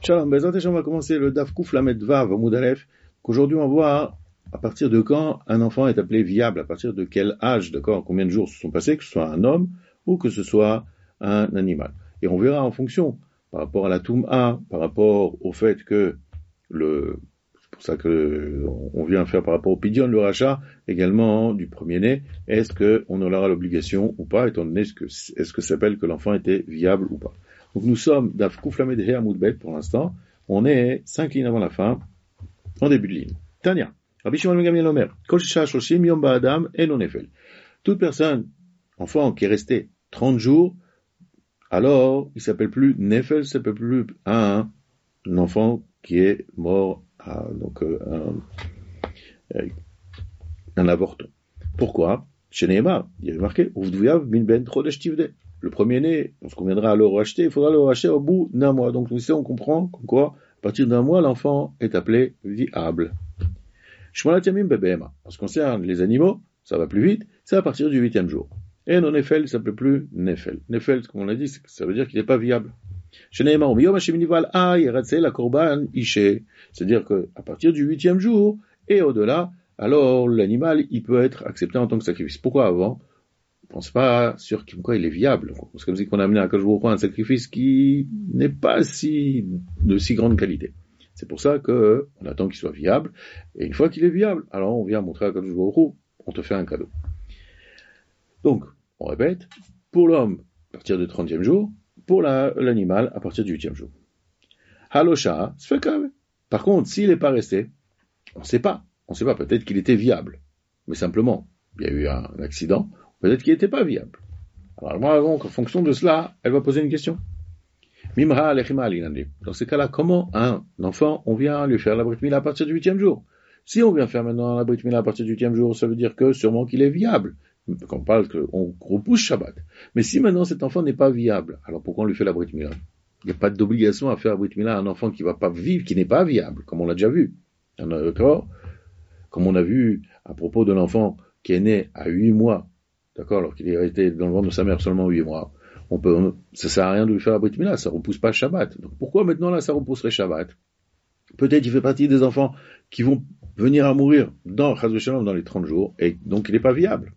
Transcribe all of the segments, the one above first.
Shalom, Bezrat Hashem, on va commencer le Daf Kuf Lamed Vav Amud Aleph. Qu'aujourd'hui on voit à partir de quand un enfant est appelé viable, à partir de quel âge, d'accord, combien de jours se sont passés, que ce soit un homme ou que ce soit un animal. Et on verra en fonction, par rapport à la Toum'a, par rapport au fait que c'est pour ça que on vient faire par rapport au Pidyon, le rachat, également du premier-né, est-ce qu'on aura l'obligation ou pas, étant donné est-ce que ça s'appelle que l'enfant était viable ou pas. Donc nous sommes Daf Kuf Lamed He Amud Bet pour l'instant. On est 5 lignes avant la fin, en début de ligne. Tania. Rabbi Shimon ben Gamliel Omer. Kol shisha shoshim yom ba'adam eno nefel. Toute personne, enfant qui est resté 30 jours, alors il s'appelle plus nefel, il s'appelle plus un enfant qui est mort, un avorton. Pourquoi? Chez Nehemar, il y avait marqué Uvduyav min ben chodesh tivde. Le premier-né, lorsqu'on viendra le racheter, il faudra le racheter au bout d'un mois. Donc ici on comprend comme quoi, à partir d'un mois, l'enfant est appelé viable. Shmonat yamim bebehema. En ce qui concerne les animaux, ça va plus vite, c'est à partir du 8e jour. Et non nefel, ça ne s'appelle plus nefel. Nefel, comme on l'a dit, ça veut dire qu'il n'est pas viable. C'est-à-dire qu'à partir du 8e jour et au-delà, alors l'animal, il peut être accepté en tant que sacrifice. Pourquoi avant? On ne pense pas sur quoi il est viable. C'est comme si on a amené à Kajoukou un sacrifice qui n'est pas de si grande qualité. C'est pour ça qu'on attend qu'il soit viable. Et une fois qu'il est viable, alors on vient montrer à Kajoukou, on te fait un cadeau. Donc, on répète, pour l'homme, à partir du 30e jour, pour l'animal, à partir du 8e jour. Halosha, sfekave. Par contre, s'il n'est pas resté, on ne sait pas. Peut-être qu'il était viable. Mais simplement, il y a eu un accident. Peut-être qu'il n'était pas viable. Alors moi, donc, en fonction de cela, elle va poser une question. Mimra alechima alinandi. Dans ces cas-là, comment un enfant, on vient lui faire la brit mila à partir du 8e jour? Si on vient faire maintenant la brit mila à partir du 8e jour, ça veut dire que sûrement qu'il est viable. Quand on parle qu'on repousse Shabbat. Mais si maintenant cet enfant n'est pas viable, alors pourquoi on lui fait la brit mila? Il n'y a pas d'obligation à faire la brit mila à un enfant qui va pas vivre, qui n'est pas viable, comme on l'a déjà vu. D'accord? Comme on a vu à propos de l'enfant qui est né à 8 mois, d'accord, alors qu'il est resté dans le ventre de sa mère seulement 8 mois, ça sert à rien de lui faire la brit mila, ça repousse pas Shabbat. Donc pourquoi maintenant là ça repousserait Shabbat? Peut-être il fait partie des enfants qui vont venir à mourir dans les 30 jours, et donc il n'est pas viable.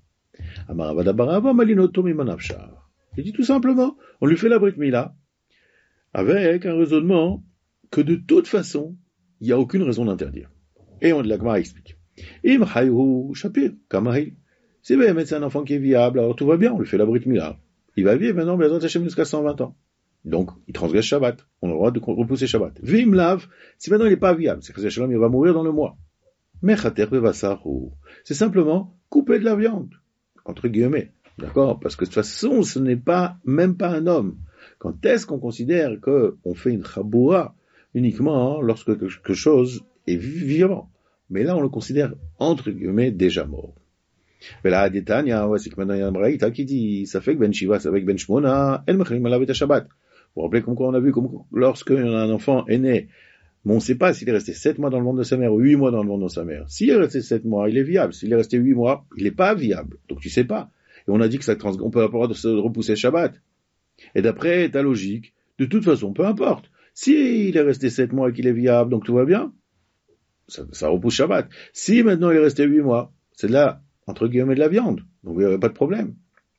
Il dit tout simplement, on lui fait la brit mila, avec un raisonnement que de toute façon, il n'y a aucune raison d'interdire. Et la Gemara explique. Im hayhu shapir, kamahi. Si c'est un enfant qui est viable, alors tout va bien, on lui fait la brit mila. Il va vivre maintenant, Bezrat Hashem, jusqu'à 120 ans. Donc, il transgresse Shabbat. On a le droit de repousser Shabbat. Vim lav, si maintenant il n'est pas viable, c'est que il va mourir dans le mois. Mechater bevasaru. C'est simplement couper de la viande. Entre guillemets. D'accord? Parce que de toute façon, ce n'est pas, même pas un homme. Quand est-ce qu'on considère qu'on fait une chaboura uniquement lorsque quelque chose est vivant? Mais là, on le considère, entre guillemets, déjà mort. Mais là, Détania, c'est que maintenant il y a un braïta qui dit, ça fait que Ben Shiva, ça fait que Ben Shmona, El Mechlim Alavet Shabbat. Vous vous rappelez comme quoi on a vu, lorsque un enfant est né, mais on ne sait pas s'il est resté 7 mois dans le ventre de sa mère ou 8 mois dans le ventre de sa mère. S'il est resté 7 mois, il est viable. S'il est resté 8 mois, il n'est pas viable. Donc tu sais pas. Et on a dit que on peut avoir de se repousser Shabbat. Et d'après ta logique, de toute façon, peu importe. S'il est resté 7 mois et qu'il est viable, donc tout va bien, ça repousse Shabbat. Si maintenant il est resté 8 mois, c'est là, entre guillemets, de la viande. Donc il n'y a pas de problème.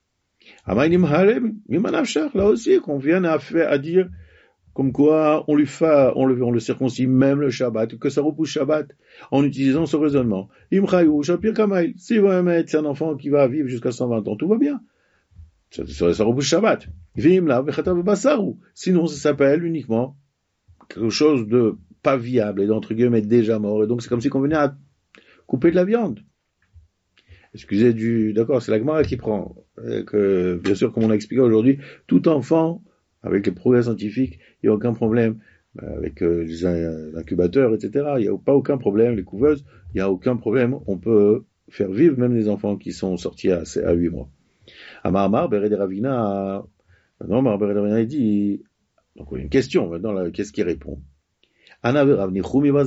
Là aussi, qu'on vienne à dire, comme quoi on le circoncis même le Shabbat, que ça repousse Shabbat, en utilisant ce raisonnement. Si vraiment c'est un enfant qui va vivre jusqu'à 120 ans, tout va bien. Ça repousse Shabbat. Sinon, ça s'appelle uniquement quelque chose de pas viable et d'entre guillemets déjà mort. Et donc c'est comme si on venait à couper de la viande. D'accord, c'est la Gemara qui prend, que, bien sûr, comme on a expliqué aujourd'hui, tout enfant, avec les progrès scientifiques, il n'y a aucun problème, avec les incubateurs, etc., il n'y a pas aucun problème, les couveuses, il n'y a aucun problème, on peut faire vivre même les enfants qui sont sortis à 8 mois. Amar Bered Ravina, maintenant, Bered Ravina, il dit, donc, il y a une question, maintenant, qu'est-ce qu'il répond? Moi et Rav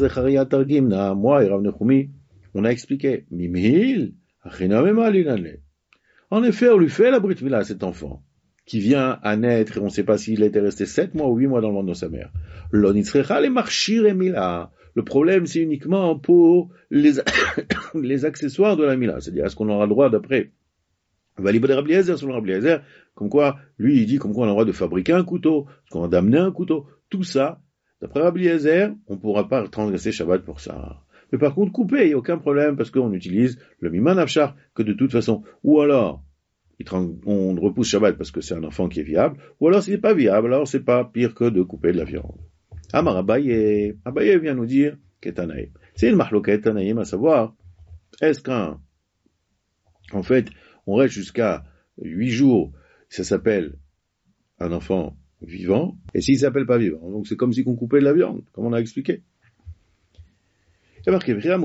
Nechumi, on a expliqué, Mimhil, en effet, on lui fait la brit mila à cet enfant. qui vient à naître et on ne sait pas s'il était resté 7 mois ou 8 mois dans le ventre de sa mère. Le problème, c'est uniquement pour les accessoires de la mila. C'est-à-dire, est-ce qu'on aura le droit d'après comme quoi, lui, il dit comme quoi on a le droit de fabriquer un couteau, qu'on a d'amener un couteau. Tout ça, d'après Rabbi Eliezer, on ne pourra pas transgresser Shabbat pour ça. Mais par contre, couper, il n'y a aucun problème, parce qu'on utilise le miman afshar, que de toute façon, ou alors, on repousse Shabbat parce que c'est un enfant qui est viable, ou alors s'il n'est pas viable, alors c'est pas pire que de couper de la viande. Amar Abaye vient nous dire, Ketanaïm. C'est une mahloket Tanaïm, à savoir, est-ce en fait, on reste jusqu'à 8 jours, ça s'appelle un enfant vivant, et s'il s'appelle pas vivant, donc c'est comme si on coupait de la viande, comme on a expliqué. Donc là,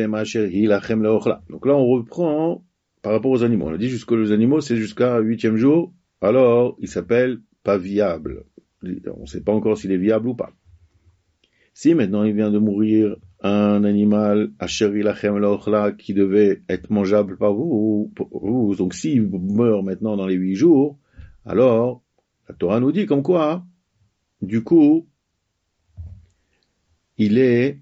on reprend par rapport aux animaux. On a dit jusqu'aux les animaux, c'est jusqu'à 8e jour, alors il s'appelle pas viable. On ne sait pas encore s'il est viable ou pas. Si maintenant il vient de mourir un animal qui devait être mangeable par vous, donc s'il meurt maintenant dans les 8 jours, alors la Torah nous dit comme quoi, du coup, il est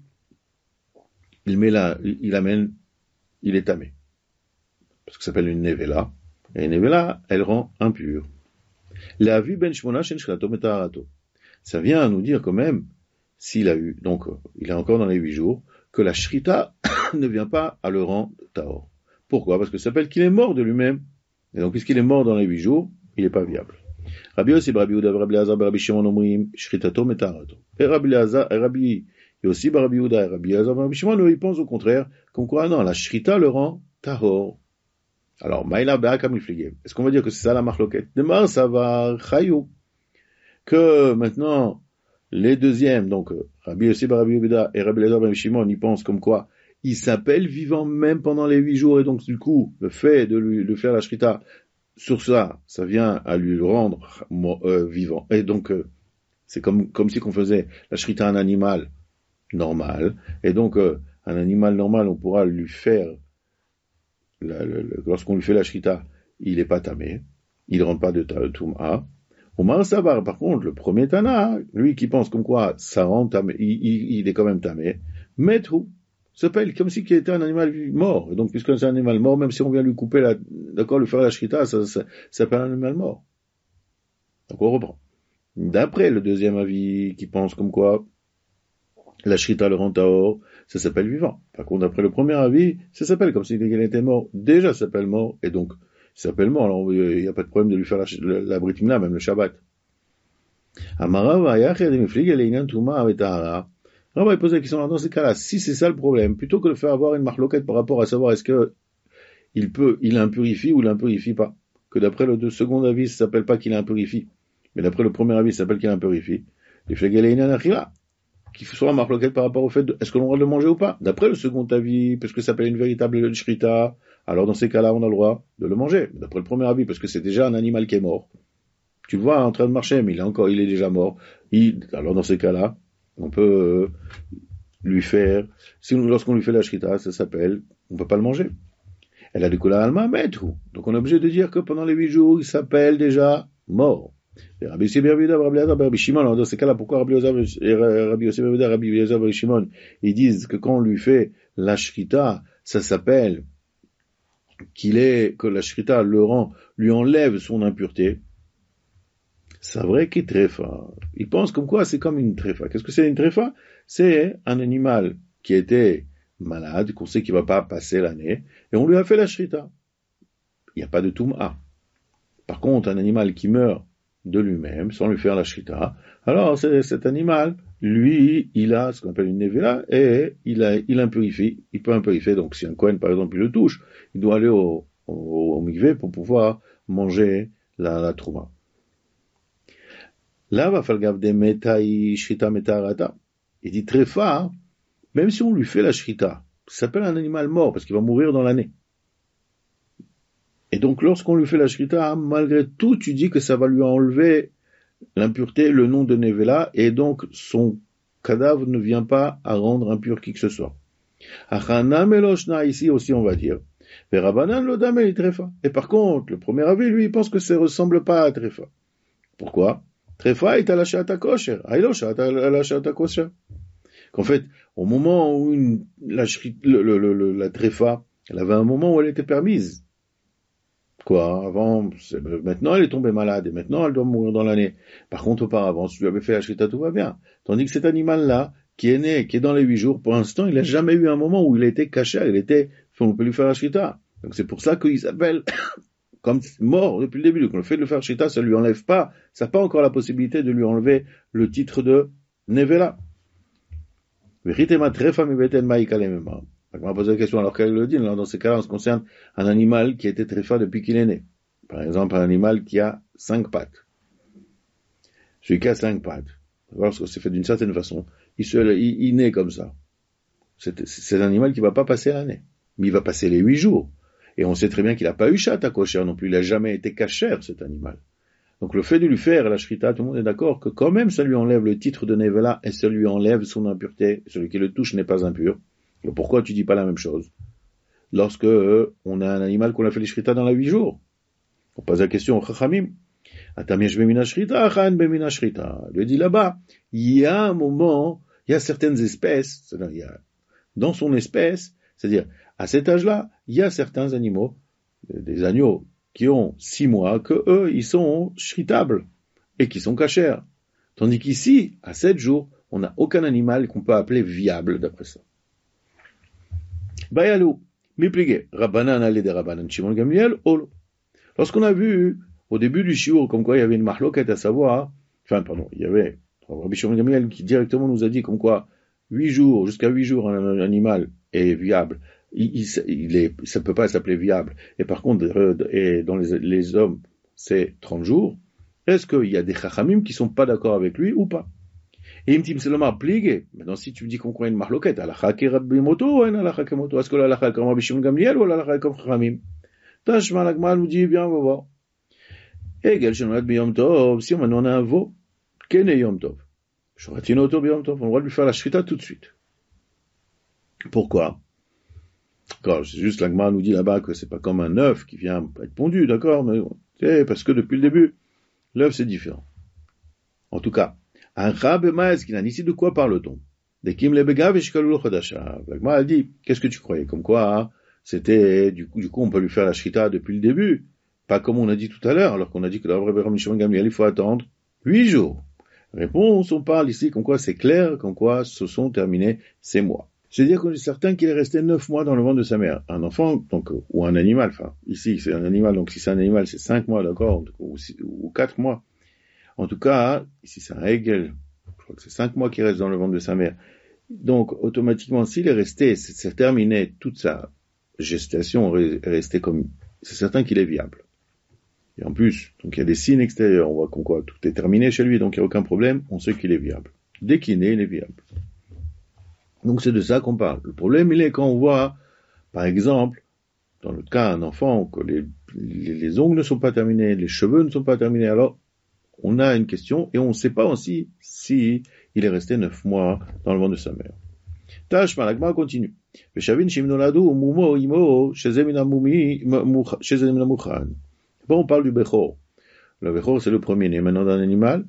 tamé. Parce que ça s'appelle une nevela. Et une nevela, elle rend impure. La vue ben shmona shen shchato metaharato. Ça vient à nous dire quand même, s'il a eu, donc, il est encore dans les 8 jours, que la shrita ne vient pas à le rendre tahor. Pourquoi? Parce que ça s'appelle qu'il est mort de lui-même. Et donc, puisqu'il est mort dans les 8 jours, il n'est pas viable. Rabbi Yossi, Rabbi Yehuda, Rabbi Elazar, Rabbi Shimon omrim, shritato metaharato. Et Rabbi Yossi, Rabbi Yehuda, Rabbi Elazar, Rabbi Shimon, ils pensent au contraire, comme quoi, non, la shrita le rend tahor. Alors, Maïla Be'a Kamifligé. Est-ce qu'on va dire que c'est ça la marloquette? Demain, ça va chayou. Que maintenant, les deuxièmes, donc, Rabbi Yossi, Rabbi Yehuda et Rabbi Elazar, Rabbi Shimon, ils pensent comme quoi, il s'appelle vivant même pendant les 8 jours, et donc, du coup, le fait de faire la shrita, sur ça, ça vient à lui le rendre vivant. Et donc, c'est comme si on faisait la shrita à un animal normal, et donc, un animal normal, on pourra lui faire lorsqu'on lui fait la shrita, il n'est pas tamé, il ne rentre pas de Toum'a. Omar Savar, par contre, le premier Tana, lui qui pense comme quoi ça rend tamé, il est quand même tamé, Metrou, s'appelle comme si il était un animal mort. Et donc, puisque c'est un animal mort, même si on vient lui couper lui faire la shrita, ça s'appelle un animal mort. Donc on reprend. D'après le deuxième avis qui pense comme quoi la shrita le rend tahor, ça s'appelle vivant. Par contre, d'après le premier avis, ça s'appelle comme s'il était mort. Déjà, ça s'appelle mort, et donc, ça s'appelle mort. Alors, il n'y a pas de problème de lui faire la brit mila, même le Shabbat. Amara, il pose la question, dans ces cas-là, si c'est ça le problème, plutôt que de faire avoir une marloquette par rapport à savoir est-ce que il impurifie ou il impurifie pas, que d'après le second avis, ça s'appelle pas qu'il impurifie, mais d'après le premier avis, ça s'appelle qu'il impurifie. Les qu'il soit la marloquette par rapport au fait de, est-ce qu'on a le droit de le manger ou pas? D'après le second avis, parce que ça s'appelle une véritable shrita, alors dans ces cas-là, on a le droit de le manger. D'après le premier avis, parce que c'est déjà un animal qui est mort. Tu le vois en train de marcher, mais il est déjà mort. Alors dans ces cas-là, on peut lui faire, lorsqu'on lui fait la shrita, ça s'appelle, on peut pas le manger. Elle a du kula alma metru. Donc on est obligé de dire que pendant les 8 jours, il s'appelle déjà mort. Rabbi Yossi, Rabbi Yehuda, Rabbi Elazar, Rabbi Shimon, alors dans ces cas-là, pourquoi Rabbi Yossi, Rabbi Yehuda, Rabbi Elazar, Rabbi Shimon, ils disent que quand on lui fait la shrita, ça s'appelle que la shrita lui enlève son impureté. C'est vrai qu'il est tréfa. Ils pensent comme quoi c'est comme une tréfa. Qu'est-ce que c'est une tréfa? C'est un animal qui était malade, qu'on sait qu'il va pas passer l'année, et on lui a fait la shrita. Il n'y a pas de toum'a. Par contre, un animal qui meurt de lui-même, sans lui faire la shrita, alors cet animal, lui, il a ce qu'on appelle une nevela, et il impurifie, il peut impurifier, donc si un Kohen, par exemple, il le touche, il doit aller au mikvé pour pouvoir manger la trouma. Là, va faire gaffe des metai shrita metarata. Il dit tréfa, même si on lui fait la shrita, ça s'appelle un animal mort, parce qu'il va mourir dans l'année. Et donc, lorsqu'on lui fait la shrita, malgré tout, tu dis que ça va lui enlever l'impureté, le nom de Nevela, et donc son cadavre ne vient pas à rendre impur qui que ce soit. Achana meloshna, ici aussi on va dire Et Rabbanan l'odam et tréfa. Et par contre, le premier avis, lui, il pense que ça ressemble pas à tréfa. Pourquoi? Tréfa est à la shata kosher. Aïlosh à la shata kosher. Qu'en fait, au moment où la tréfa, elle avait un moment où elle était permise. Quoi, avant, maintenant elle est tombée malade et maintenant elle doit mourir dans l'année. Par contre, auparavant, si tu lui avais fait la shrita, tout va bien. Tandis que cet animal-là, qui est né, qui est dans les 8 jours, pour l'instant, il n'a jamais eu un moment où il a été caché, on peut lui faire la shrita. Donc c'est pour ça qu'il s'appelle comme mort depuis le début. Donc le fait de le faire shrita, ça lui enlève pas, ça n'a pas encore la possibilité de lui enlever le titre de Nevela. On m'a posé la question, alors qu'elle le dit, alors dans ces cas-là, on se concerne un animal qui a été tréfa depuis qu'il est né. Par exemple, un animal qui a 5 pattes. Celui qui a 5 pattes, lorsque c'est fait d'une certaine façon, il naît comme ça. C'est un animal qui va pas passer l'année. Mais il va passer les 8 jours. Et on sait très bien qu'il n'a pas eu chat à kosher non plus. Il n'a jamais été cachère, cet animal. Donc le fait de lui faire la shrita, tout le monde est d'accord que quand même ça lui enlève le titre de Nevela et ça lui enlève son impureté. Celui qui le touche n'est pas impur. Et pourquoi tu dis pas la même chose? Lorsque on a un animal qu'on a fait les shrita dans les 8 jours. On pose la question au Chachamim. Atamiyesh bemina shrita, achan bemina shrita. Il lui dit là-bas, il y a un moment, il y a certaines espèces, c'est-à-dire il y a, dans son espèce, c'est-à-dire à cet âge-là, il y a certains animaux, des agneaux qui ont 6 mois, que eux, ils sont shritables et qui sont cachers. Tandis qu'ici, à 7 jours, on n'a aucun animal qu'on peut appeler viable d'après ça. Bayalou, mipligé, Rabbanan allé des Rabbanan Shimon Gamliel, olo. Lorsqu'on a vu, au début du shiur, comme quoi il y avait une mahloket à savoir, il y avait Rabbi Shimon Gamliel qui directement nous a dit comme quoi 8 jours, jusqu'à 8 jours, un animal est viable. Ça peut pas s'appeler viable. Et par contre, et dans les hommes, c'est 30 jours. Est-ce qu'il y a des chachamim qui sont pas d'accord avec lui ou pas? Et il me dit, c'est le marpligé. Maintenant, si tu me dis qu'on croit une marloquette, alacha ki rabbi moto, ou alacha ki moto? Est-ce que l'alacha est comme Rabbi Shimon Gamliel ou l'alacha est comme chachamim? Tashma l'agma nous dit, bien, on va voir. Egel shenolad biyom tov, si maintenant on a un veau, kene yom tov. Shoratino to biyom tov. On va lui faire la shrita tout de suite. Pourquoi? D'accord, c'est juste l'agma nous dit là-bas que c'est pas comme un œuf qui vient être pondu, d'accord, mais c'est parce que depuis le début, l'œuf c'est différent. En tout cas, un rab maïs qui n'a ici de quoi parle-t-on? Des kim le begav et shkalul chodasha. L'agma a dit, qu'est-ce que tu croyais? Comme quoi, hein, c'était, du coup, on peut lui faire la shrita depuis le début. Pas comme on a dit tout à l'heure, alors qu'on a dit que Rabbi Shimon Gamliel, il faut attendre 8 jours. Réponse, on parle ici, comme quoi c'est clair, comme quoi se sont terminés ces mois. C'est-à-dire qu'on est certain qu'il est resté 9 mois dans le ventre de sa mère. Un enfant, donc, ou un animal, enfin, ici, c'est un animal, donc si c'est un animal, c'est 5 mois, d'accord, ou 4 mois. En tout cas, ici c'est un hegel, je crois que c'est 5 mois qu'il reste dans le ventre de sa mère. Donc, automatiquement, s'il est resté, c'est terminé, toute sa gestation est restée comme, c'est certain qu'il est viable. Et en plus, donc il y a des signes extérieurs, on voit qu'on quoi, tout est terminé chez lui, donc il n'y a aucun problème, on sait qu'il est viable. Dès qu'il naît, il est viable. Donc c'est de ça qu'on parle. Le problème, il est quand on voit, par exemple, dans le cas d'un enfant, que les ongles ne sont pas terminés, les cheveux ne sont pas terminés, alors on a une question, et on ne sait pas aussi si il est resté 9 mois dans le ventre de sa mère. Tâche, Malagma continue. Bon, on parle du Bechor. Le Bechor, c'est le premier-né. Maintenant, d'un animal,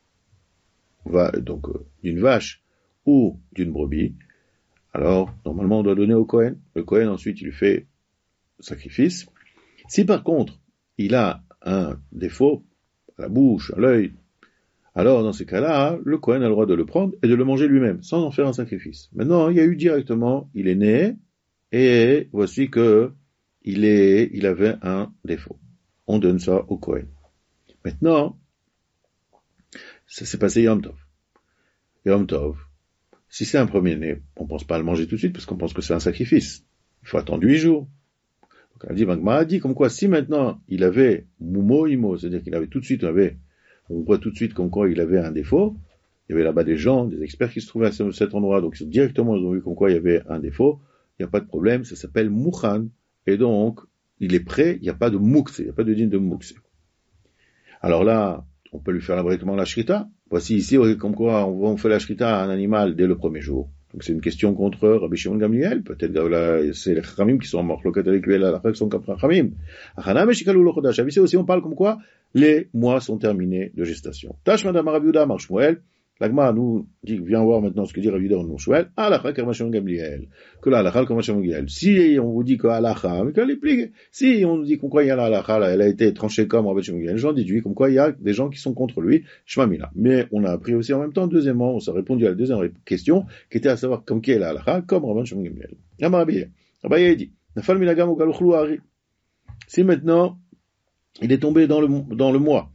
donc d'une vache ou d'une brebis. Alors, normalement, on doit donner au Kohen. Le Kohen, ensuite, il lui fait sacrifice. Si par contre, il a un défaut, à la bouche, à l'œil, alors dans ces cas-là, le Kohen a le droit de le prendre et de le manger lui-même, sans en faire un sacrifice. Maintenant, il y a eu directement, il est né, et voici que il avait un défaut. On donne ça au Kohen. Maintenant, ça s'est passé Yom Tov. Yom Tov, si c'est un premier-né, on pense pas à le manger tout de suite parce qu'on pense que c'est un sacrifice. Il faut attendre 8 jours. Donc Magma a dit comme quoi si maintenant il avait Mumo Imo, c'est-à-dire qu'il avait tout de suite, on voit tout de suite comme quoi il avait un défaut, il y avait là-bas des gens, des experts qui se trouvaient à cet endroit, donc directement ils ont vu comme quoi il y avait un défaut, il n'y a pas de problème, ça s'appelle Mouchan, et donc il est prêt, il n'y a pas de moukse, il n'y a pas de dîne de moukse. Alors là, on peut lui faire directement la shrita. Voici ici, comme quoi on fait la shrita à un animal dès le premier jour. Donc c'est une question contre Rabbi Shimon Gamliel. Peut-être là, c'est les Chachamim qui sont en marloquette avec lui, là, qui sont comme Chachamim. Achanam eshikalu lo chodash. Ici aussi, on parle comme quoi les mois sont terminés de gestation. Tash madame Rabbi Yehuda Amar Shmuel. L'Agma nous dit, viens voir maintenant ce que dit Rabbi Yehuda en Shmuel. Alacha comme Shimon Gamliel. Que la halacha comme Shimon Gamliel. Si on vous dit que halacha, mais qu'elle est pliée. Si on nous dit comme quoi il y a la halacha, là, elle a été tranchée comme Rabbi Shimon Gamliel, j'en déduis comme quoi il y a des gens qui sont contre lui, Shmamina. Mais on a appris aussi en même temps, deuxièmement, on s'est répondu à la deuxième question, qui était à savoir comme qui est la halacha, comme Rabbi Shimon Gamliel. Amar Rabbi Yehuda dit, Nafal minagam ou galuchlu ari. Si maintenant, il est tombé dans le mois,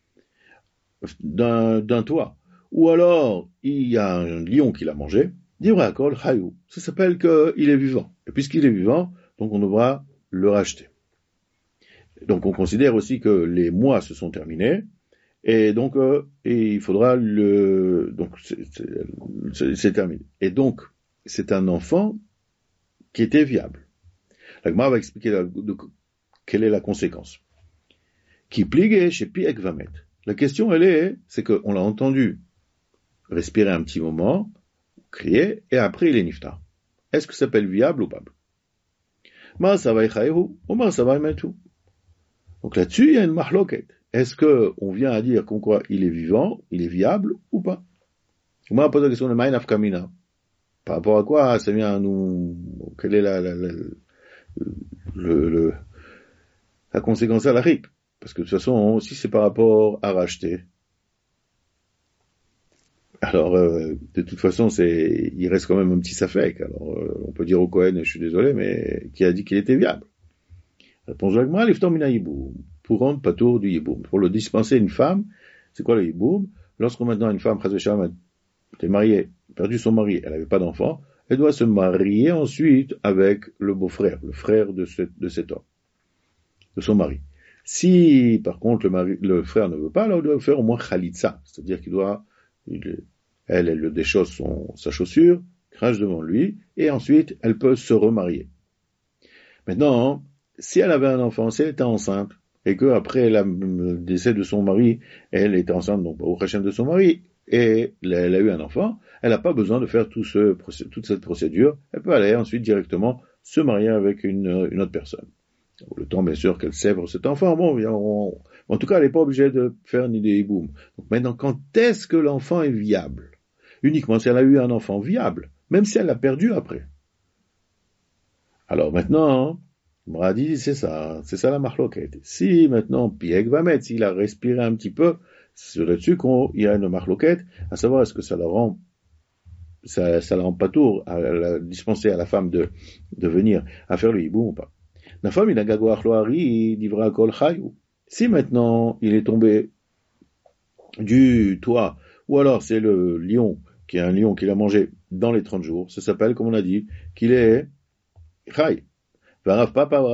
d'un toit, ou alors, il y a un lion qui l'a mangé, Divrakol Chayou. Ça s'appelle qu'il est vivant. Et puisqu'il est vivant, donc on devra le racheter. Donc on considère aussi que les mois se sont terminés, et donc, et il faudra donc c'est terminé. Et donc, c'est un enfant qui était viable. La Gemara va expliquer quelle est la conséquence. Qui pligue chez Piek Vamet. La question, c'est qu'on l'a entendu respirer un petit moment, crier, et après il est niftar. Est-ce que ça s'appelle viable ou pas? Ma savay chayehu, ou ma savay metu. Donc là-dessus, il y a une mahloket. Est-ce que on vient à dire qu'on quoi il est vivant, il est viable ou pas? Moi, on pose la question de ma'in afkamina. Par rapport à quoi ça vient à nous, quelle est la conséquence à la rique? Parce que de toute façon, si c'est par rapport à racheter, alors, de toute façon, il reste quand même un petit safek. Alors, on peut dire au Kohen, je suis désolé, mais qui a dit qu'il était viable? Réponse de l'Agma, l'iftor mina yiboum. Pour rendre patour du yiboum. Pour le dispenser une femme, c'est quoi le yiboum? Lorsque maintenant une femme, était mariée, perdu son mari, elle n'avait pas d'enfant, elle doit se marier ensuite avec le beau-frère, le frère de cet homme, de son mari. Si, par contre, le frère ne veut pas, alors il doit faire au moins khalitsa, c'est-à-dire qu'il doit, elle le déchausse sa chaussure, crache devant lui, et ensuite, elle peut se remarier. Maintenant, si elle avait un enfant, si elle était enceinte, et que après le décès de son mari, elle était enceinte, donc au prochain de son mari, et elle a eu un enfant, elle n'a pas besoin de faire toute cette procédure, elle peut aller ensuite directement se marier avec une autre personne. Le temps, bien sûr, qu'elle sèvre cet enfant, en tout cas, elle n'est pas obligée de faire ni des hiboum. Donc maintenant, quand est-ce que l'enfant est viable? Uniquement si elle a eu un enfant viable, même si elle l'a perdu après. Alors maintenant, Brady, c'est ça la marloquette. Si maintenant, Pieg va mettre, s'il a respiré un petit peu, c'est là-dessus qu'il y a une marloquette, à savoir est-ce que ça la rend pas tour à dispenser à la femme de venir à faire le hiboum ou pas. Si maintenant il est tombé du toit, ou alors c'est le lion, qui est un lion qu'il a mangé dans les 30 jours, ça s'appelle, comme on a dit, qu'il est Chai. Voici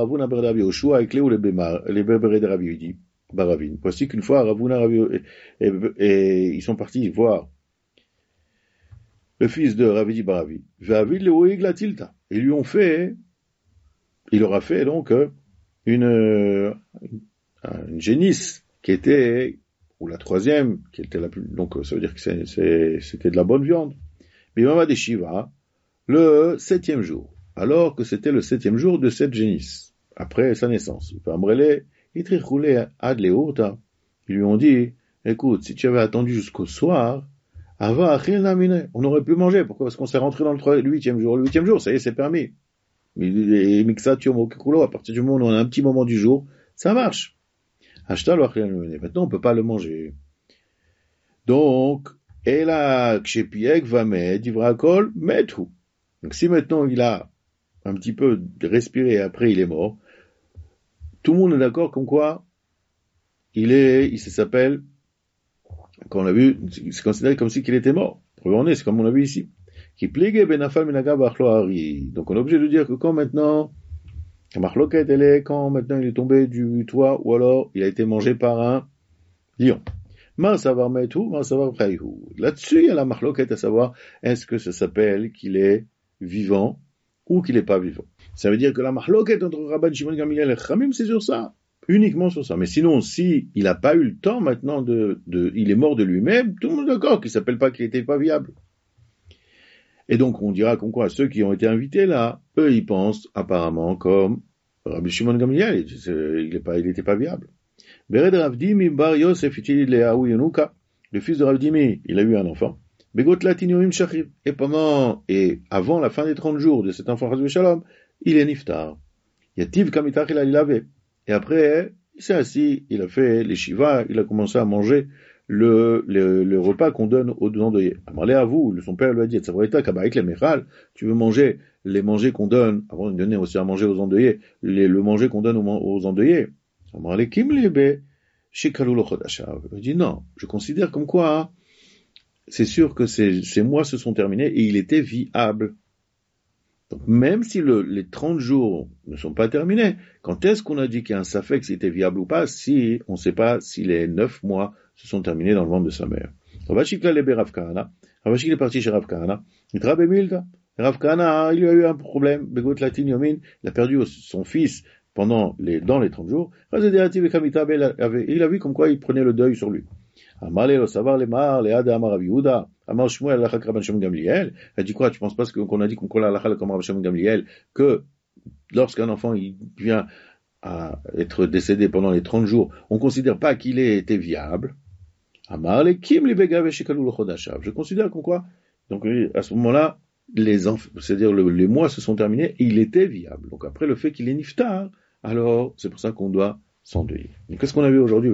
qu'une fois Ravuna et ils sont partis voir le fils de Ravidi Baravi. Ils lui ont fait, il leur a fait donc une génisse qui était, ou la troisième, qui était la plus, donc ça veut dire que c'était de la bonne viande. Bimama des Shiva, le 7e jour, alors que c'était le 7e jour de cette génisse, après sa naissance. Ils lui ont dit, écoute, si tu avais attendu jusqu'au soir, on aurait pu manger. Pourquoi? Parce qu'on s'est rentré dans le 8e jour. Le 8e jour, ça y est, c'est permis. À partir du moment où on a un petit moment du jour, ça marche. Maintenant, on peut pas le manger. Donc, donc si maintenant il a un petit peu respiré et après il est mort, tout le monde est d'accord comme quoi il s'appelle, quand on a vu, c'est considéré comme si qu'il était mort. C'est comme on a vu ici. Donc on est obligé de dire que quand maintenant, la marloquette, quand maintenant il est tombé du toit, ou alors il a été mangé par un lion. Là-dessus, il y a la marloquette à savoir, est-ce que ça s'appelle qu'il est vivant ou qu'il n'est pas vivant. Ça veut dire que la marloquette entre Rabban Shimon Gamliel et Chamim, c'est sur ça. Uniquement sur ça. Mais sinon, si il n'a pas eu le temps maintenant il est mort de lui-même, tout le monde est d'accord qu'il s'appelle pas qu'il n'était pas viable. Et donc, on dira comme quoi, ceux qui ont été invités là, eux, ils pensent apparemment comme Rabbi Shimon Gamliel, il était pas viable. Bered Rav Dimi bar Yosef itili le'ahu Yenuka, le fils de Rav Dimi, il a eu un enfant. Begot latinioim shachir. Et avant la fin des 30 jours de cet enfant Chazvé Shalom, il est niftar. Yativ kamitach il a lavé. Et après, il s'est assis, il a fait les shivas, il a commencé à manger le repas qu'on donne aux endeuillés. Amarlé à vous, son père lui a dit, tu veux manger les manger qu'on donne, avant de donner aussi à manger aux endeuillés, le manger qu'on donne aux endeuillés. Amarlé kim lebe, shikalu lo chodashav. Il dit non, je considère comme quoi, hein, c'est sûr que ces mois se sont terminés et il était viable. Donc, même si les 30 jours ne sont pas terminés, quand est-ce qu'on a dit qu'il y a un safek si c'était viable ou pas, si on ne sait pas si les 9 mois se sont terminés dans le ventre de sa mère. Ravashik la lebe Rav Kahana. Ravashik est parti chez Rav Kahana. Il travaille Milta. Rav Kahana, il a eu un problème. Begot Latin Yomin, il a perdu son fils dans les 30 jours. Il a vu comme quoi il prenait le deuil sur lui. Amalé lo savar les mar, les ada amar Rav Yehuda. Amar Shmuel la Rabban Shimon Gamliel. Elle dit quoi? Tu penses pas qu'on a dit qu'on colle la comme Rabban Shimon Gamliel que lorsqu'un enfant il vient à être décédé pendant les 30 jours, on considère pas qu'il ait été viable. Amar le kim li begave shekalu lo chodashav. Je considère qu'on quoi? Donc à ce moment-là, c'est-à-dire les mois se sont terminés et il était viable. Donc après le fait qu'il est niftar, alors c'est pour ça qu'on doit s'endeuiller. Donc qu'est-ce qu'on a vu aujourd'hui?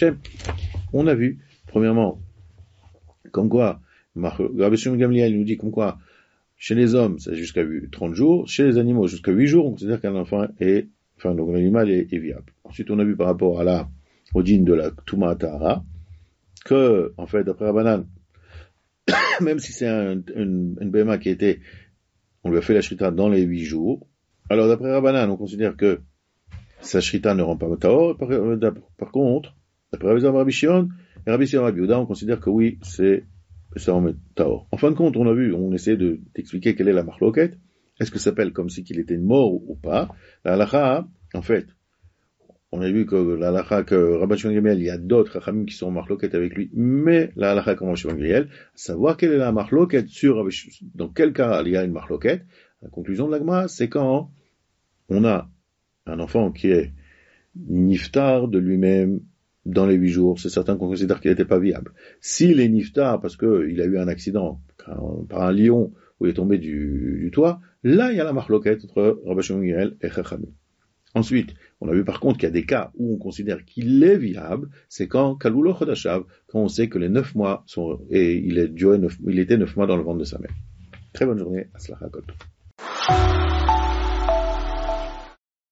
On a vu premièrement comme quoi Rabbi Shimon Gamliel nous dit comme quoi chez les hommes c'est jusqu'à 30 jours, chez les animaux jusqu'à 8 jours, on considère qu'un enfant donc l'animal est viable. Ensuite on a vu par rapport au din de la Touma Tahara que en fait d'après Rabbanan, même si c'est une BMA on lui a fait la shrita dans les 8 jours, alors d'après Rabbanan on considère que sa shrita ne rend pas Taor. Par contre, d'après Rabbi Shimon et Rabbi Yehuda, on considère que oui, ça en met Taor. En fin de compte, on essaie d'expliquer quelle est la marloquette. Est-ce que ça s'appelle comme si qu'il était mort ou pas? La halakha, en fait, on a vu que la halakha que Rabbi Shimon Gamliel, il y a d'autres hachamim qui sont en marloquette avec lui, mais la halakha comme Rabbi Shimon Gamliel, savoir quelle est la marloquette dans quel cas il y a une marloquette, la conclusion de la Gemara, c'est quand on a un enfant qui est niftar de lui-même dans les 8 jours, c'est certain qu'on considère qu'il n'était pas viable. S'il est niftar parce qu'il a eu un accident par un lion où il est tombé du toit, là il y a la marloquette entre Rabbi Shimon Gamliel et Chachamim. Ensuite, on a vu par contre qu'il y a des cas où on considère qu'il est viable, c'est quand Kalulo Chodashav, quand on sait que les 9 mois il était 9 mois dans le ventre de sa mère. Très bonne journée, Aslacha Kol Tov.